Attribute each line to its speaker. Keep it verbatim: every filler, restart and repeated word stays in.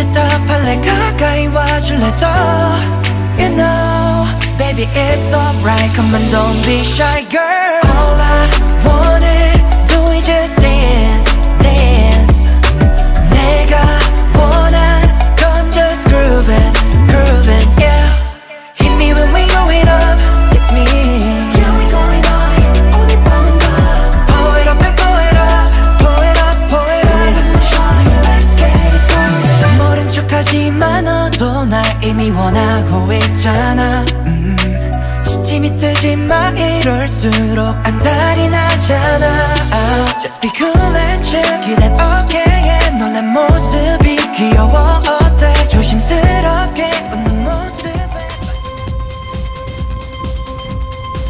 Speaker 1: 답답할래 가까이 와줄래 더 You know Baby it's alright Come on don't be shy girl All I wanna do is just dance dance 내가 원한 건 just grooving grooving yeah Hit me when we going up Hit me Yeah we going up 어디 보는 거야 Pour it up and pour it up Pour it up pour it up Shine let's get it started 모른 척하지만 너도 날 이미 원하고 있잖아 음. 시침이 뜨지 마 이럴수록 안달이 나잖아